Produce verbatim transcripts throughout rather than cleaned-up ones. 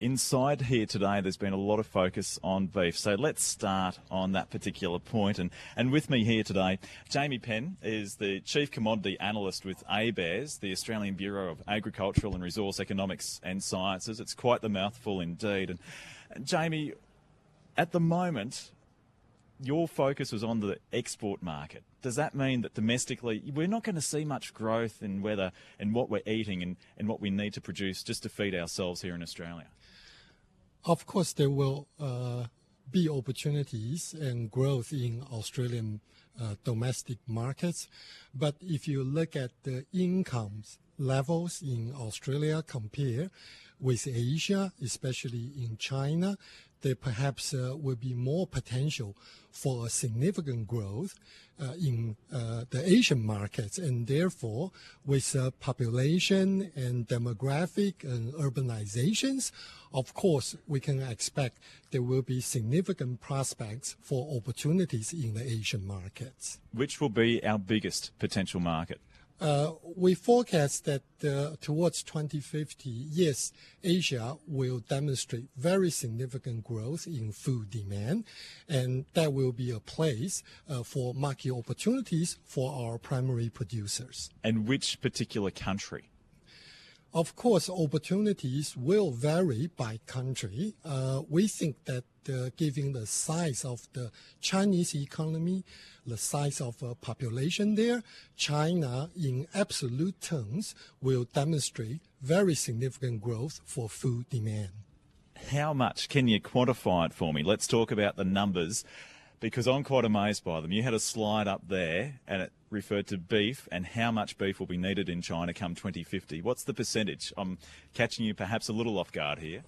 Inside here today, there's been a lot of focus on beef. So let's start on that particular point. And, and with me here today, Jamie Penn is the Chief Commodity Analyst with A B A R S, the Australian Bureau of Agricultural and Resource Economics and Sciences. It's quite the mouthful indeed. And, and Jamie, at the moment, your focus was on the export market. Does that mean that domestically we're not going to see much growth in whether and what we're eating and, and what we need to produce just to feed ourselves here in Australia? Of course, there will uh, be opportunities and growth in Australian uh, domestic markets. But if you look at the incomes levels in Australia compared with Asia, especially in China, there perhaps uh, will be more potential for a significant growth uh, in uh, the Asian markets. And therefore, with uh, population and demographic and urbanizations, of course, we can expect there will be significant prospects for opportunities in the Asian markets. Which will be our biggest potential market? Uh, we forecast that uh, towards twenty fifty, yes, Asia will demonstrate very significant growth in food demand, and that will be a place uh, for market opportunities for our primary producers. And which particular country? Of course, opportunities will vary by country. Uh, we think that uh, given the size of the Chinese economy, the size of uh, population there, China in absolute terms will demonstrate very significant growth for food demand. How much? Can you quantify it for me? Let's talk about the numbers, because I'm quite amazed by them. You had a slide up there and it referred to beef and how much beef will be needed in China come twenty fifty. What's the percentage? I'm catching you perhaps a little off guard here.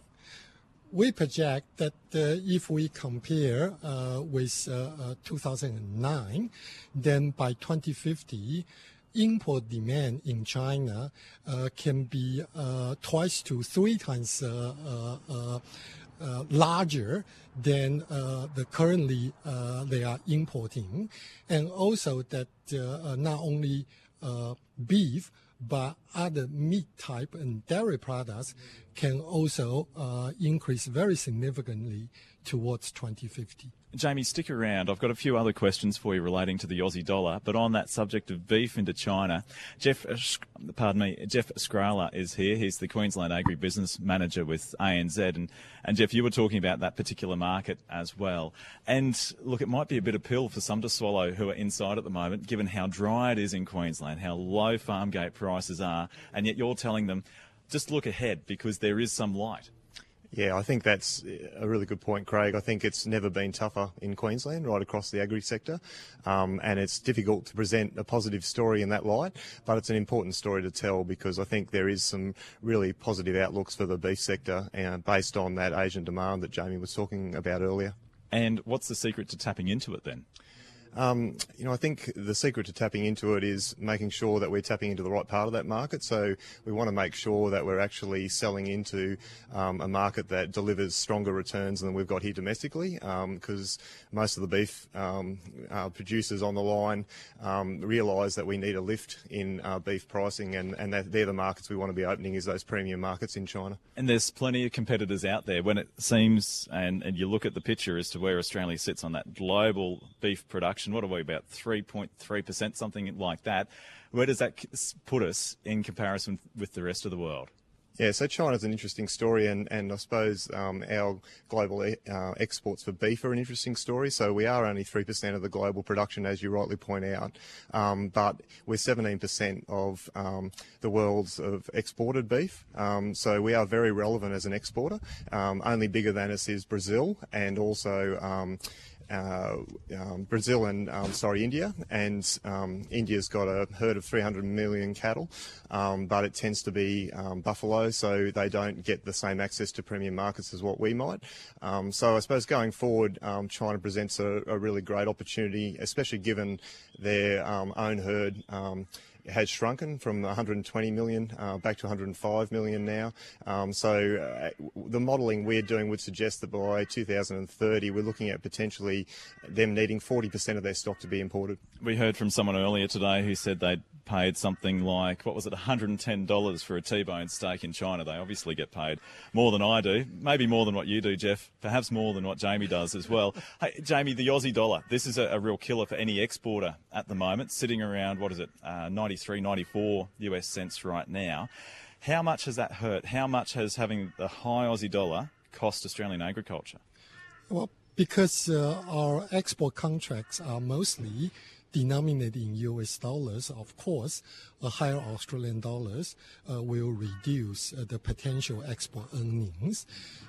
We project that uh, if we compare uh, with uh, uh, two thousand nine, then by twenty fifty, import demand in China uh, can be uh, twice to three times uh, uh, uh, uh, larger than uh, the currently uh, they are importing, and also that uh, not only uh, beef but other meat type and dairy products can also uh, increase very significantly towards twenty fifty. Jamie, stick around. I've got a few other questions for you relating to the Aussie dollar, but on that subject of beef into China, Jeff, pardon me, Jeff Scrala is here. He's the Queensland Agribusiness Manager with A N Z, and, and Jeff, you were talking about that particular market as well. And look, it might be a bit of pill for some to swallow who are inside at the moment, given how dry it is in Queensland, how low farm gate prices are, and yet you're telling them, just look ahead because there is some light. Yeah, I think that's a really good point, Craig. I think it's never been tougher in Queensland, right across the agri sector, um, and it's difficult to present a positive story in that light, but it's an important story to tell because I think there is some really positive outlooks for the beef sector uh, based on that Asian demand that Jamie was talking about earlier. And what's the secret to tapping into it then? Um, you know, I think the secret to tapping into it is making sure that we're tapping into the right part of that market. So we want to make sure that we're actually selling into um, a market that delivers stronger returns than we've got here domestically, because um, most of the beef um, uh, producers on the line um, realise that we need a lift in uh, beef pricing, and, and that they're the markets we want to be opening, is those premium markets in China. And there's plenty of competitors out there. When it seems, and, and you look at the picture as to where Australia sits on that global beef production, what are we, about three point three percent, something like that? Where does that put us in comparison with the rest of the world? Yeah, so China's an interesting story, and, and I suppose um, our global uh, exports for beef are an interesting story. So we are only three percent of the global production, as you rightly point out, um, but we're seventeen percent of um, the world's of exported beef. Um, so we are very relevant as an exporter. Um, only bigger than us is Brazil, and also um, Uh, um, Brazil and, um, sorry, India, and um, India's got a herd of three hundred million cattle, um, but it tends to be um, buffalo, so they don't get the same access to premium markets as what we might. Um, so I suppose going forward, um, China presents a, a really great opportunity, especially given their um, own herd um, has shrunken from one hundred twenty million uh, back to one hundred five million now. Um, so uh, the modelling we're doing would suggest that by two thousand thirty we're looking at potentially them needing forty percent of their stock to be imported. We heard from someone earlier today who said they'd paid something like, what was it, one hundred ten dollars for a T-bone steak in China. They obviously get paid more than I do, maybe more than what you do, Jeff, perhaps more than what Jamie does as well. Hey, Jamie, the Aussie dollar, this is a, a real killer for any exporter at the moment, sitting around, what is it, uh, ninety-three, ninety-four U S cents right now. How much has that hurt? How much has having the high Aussie dollar cost Australian agriculture? Well, because uh, our export contracts are mostly denominated in U S dollars, of course, a higher Australian dollars uh, will reduce uh, the potential export earnings.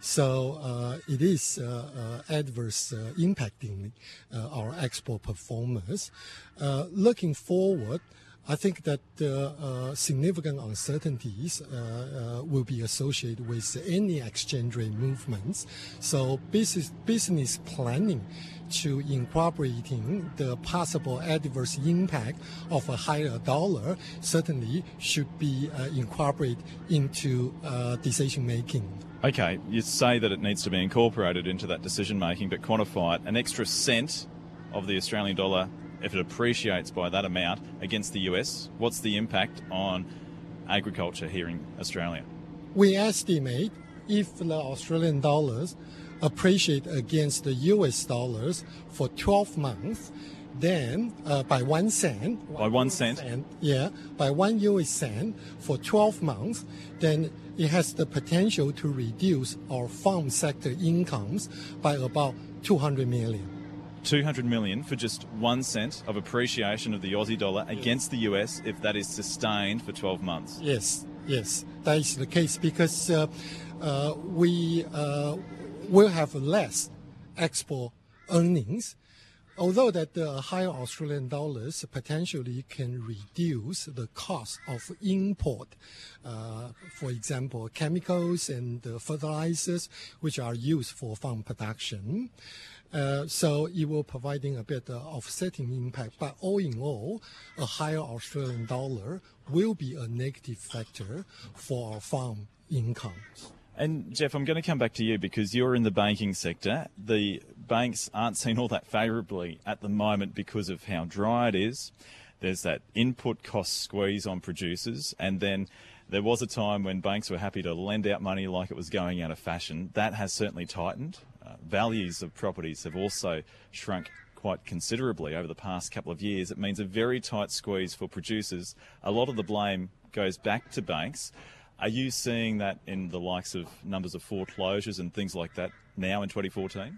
So uh, it is uh, uh, adverse uh, impacting uh, our export performance. Uh, looking forward, I think that uh, uh, significant uncertainties uh, uh, will be associated with any exchange rate movements. So business, business planning to incorporating the possible adverse impact of a higher dollar certainly should be uh, incorporated into uh, decision making. Okay, you say that it needs to be incorporated into that decision making, but quantify it. An extra cent of the Australian dollar, if it appreciates by that amount against the U S, what's the impact on agriculture here in Australia? We estimate if the Australian dollars appreciate against the U S dollars for twelve months, then uh, by one cent. By one cent? cent? Yeah, by one U S cent for twelve months, then it has the potential to reduce our farm sector incomes by about two hundred million. two hundred million for just one cent of appreciation of the Aussie dollar against the U S if that is sustained for twelve months. Yes, yes, that is the case because uh, uh, we uh, will have less export earnings. Although that the higher Australian dollars potentially can reduce the cost of import, uh, for example, chemicals and uh, fertilizers, which are used for farm production. Uh, so it will providing a bit of offsetting impact. But all in all, a higher Australian dollar will be a negative factor for our farm incomes. And Jeff, I'm going to come back to you because you're in the banking sector. The banks aren't seen all that favourably at the moment because of how dry it is. There's that input cost squeeze on producers, and then there was a time when banks were happy to lend out money like it was going out of fashion. That has certainly tightened. Uh, values of properties have also shrunk quite considerably over the past couple of years. It means a very tight squeeze for producers. A lot of the blame goes back to banks. Are you seeing that in the likes of numbers of foreclosures and things like that now in twenty fourteen?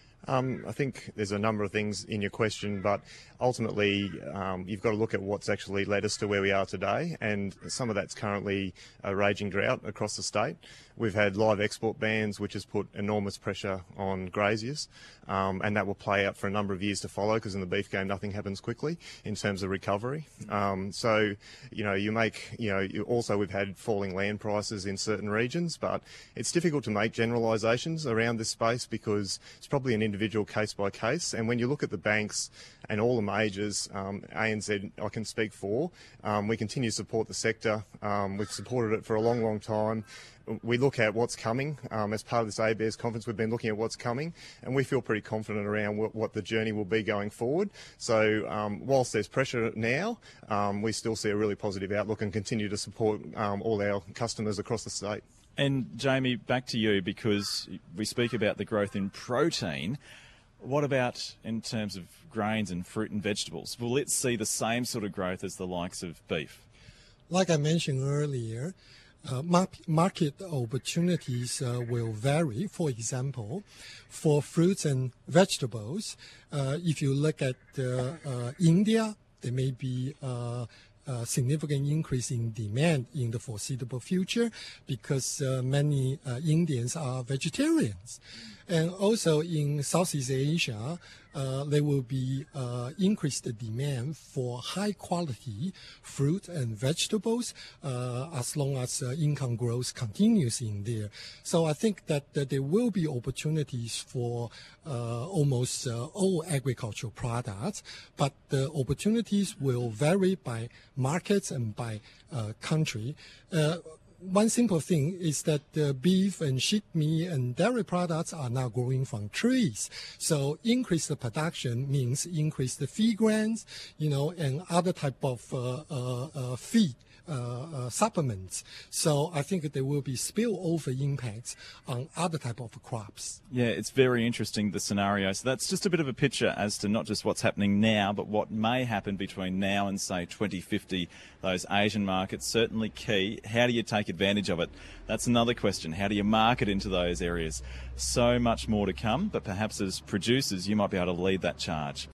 Um, I think there's a number of things in your question, but ultimately um, you've got to look at what's actually led us to where we are today, and some of that's currently a raging drought across the state. We've had live export bans, which has put enormous pressure on graziers, um, and that will play out for a number of years to follow, because in the beef game nothing happens quickly in terms of recovery. Um, so, you know, you make, you know, you also we've had falling land prices in certain regions, but it's difficult to make generalisations around this space because it's probably an individual case by case. And when you look at the banks and all the majors, um, A N Z I can speak for, um, we continue to support the sector. Um, we've supported it for a long, long time. We look at what's coming. Um, as part of this A B A R E S conference, we've been looking at what's coming, and we feel pretty confident around what, what the journey will be going forward. So um, whilst there's pressure now, um, we still see a really positive outlook and continue to support um, all our customers across the state. And Jamie, back to you, because we speak about the growth in protein. What about in terms of grains and fruit and vegetables? Will it see the same sort of growth as the likes of beef? Like I mentioned earlier, uh, mar- market opportunities uh, will vary. For example, for fruits and vegetables, uh, if you look at uh, uh, India, there may be uh, a significant increase in demand in the foreseeable future because uh, many uh, Indians are vegetarians. And also in Southeast Asia, uh, there will be uh, increased demand for high quality fruit and vegetables uh, as long as uh, income growth continues in there. So I think that, that there will be opportunities for uh, almost uh, all agricultural products, but the opportunities will vary by markets and by uh, country. Uh, one simple thing is that the beef and sheep meat and dairy products are now growing from trees. So increase the production means increase the feed grains, you know, and other type of uh, uh, uh, feed. Uh, uh, supplements. So I think there will be spillover impacts on other type of crops. Yeah, it's very interesting, the scenario. So that's just a bit of a picture as to not just what's happening now, but what may happen between now and, say, twenty fifty. Those Asian markets, certainly key. How do you take advantage of it? That's another question. How do you market into those areas? So much more to come, but perhaps as producers, you might be able to lead that charge.